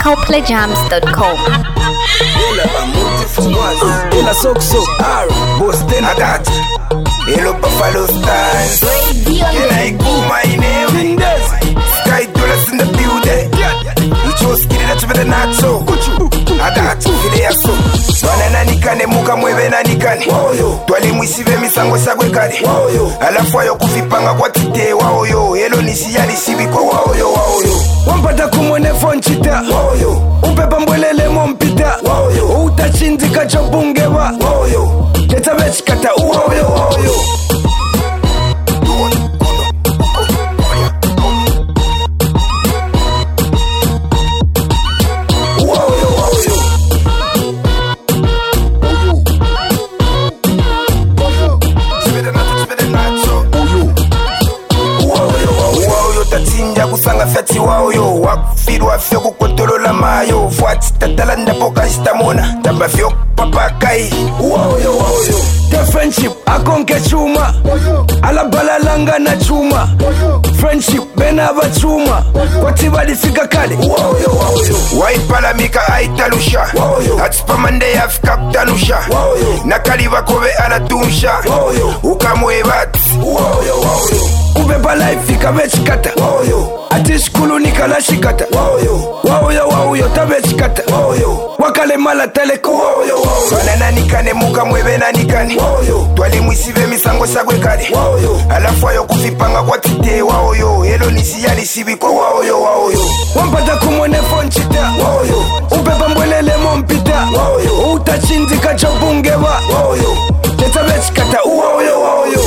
ColdPlayJams.com. Ela sokso, Boston Adat. Hello Buffalo Stars. Can I call my name? Sky Dollars in the building. You chose kid that with the nacho. Adat, fide yaso. Wana nikane muka mwebe na nikane. Twali mwisive misango sagwe kare. Alafu ayo kufipanga kwa tite waoyo. Hello nisiyali sibi kwa waoyo. Wampata kumone fonchita. Upepa mbwelele mompita. Utachinzika chobungewa. Teta vechikata uwaoyo. Kusanga fati waoyo wakufirwa fyo kukotolola mayo fuati tatala ndapoka sitamona tamba fyo papakai waoyo. The friendship akonke chuma alabalalanga na chuma friendship bena bachuma kwati balifika kale waipalamika aitalusha atipamande afika kutanusha nakaliva kobe alatumsha ukamwebati ubeba life ikabechikata ati shikulu nikalashikata waoyo tabechikata wakale mala teleko banana nikane muka mwebe na nikane twali mwisive misango sagwe kale alafu ayo kufipanga kwa tite waoyo helo nisiyali sibi kwa waoyo wampata kumone fonchita ubeba mbwelele mompita utachinzika chobungewa teta bechikata uwaoyo.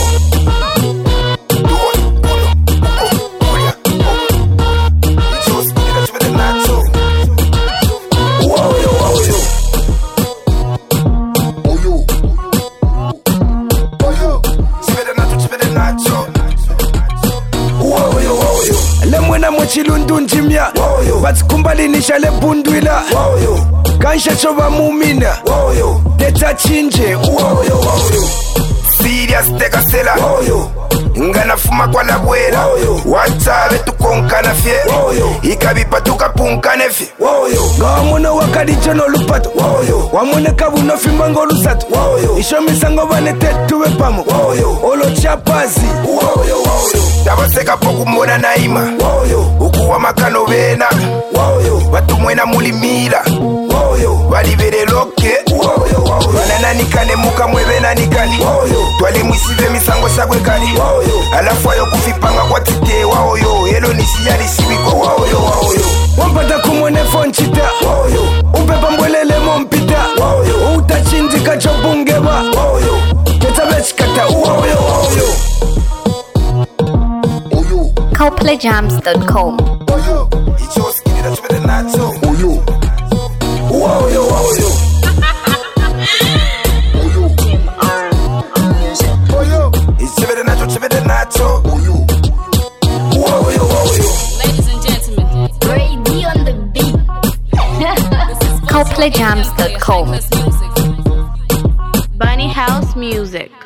Chilundu njimya batikumbali nishale bundwila kansha choba mumina teta chinje serious teka sela ngana fuma kwa la buena watabe tukonkana fye ikabipa tukapunkane fye ngawamuna wakadijono lupato wamune kabuno fimbango lusato ishomisango vanetetuwe pamo olo chapazi tabaseka poku mona naima ukuwa makano vena batumwena mulimila balibere loke banana nikane muka mwebena nikane twali mwisive misango sagwe kale alafu ayo kufipanga kwa tite waoyo helo nisiyali sibi kwa waoyo wampata kumone fonchita upepa mbwelele mompita utachinzika chobungewa teta bechikata uwaoyo. ColdPlayJams.com. Ladies and gentlemen, Brady on the beat. ColdPlayJams.com. Bunny House Music.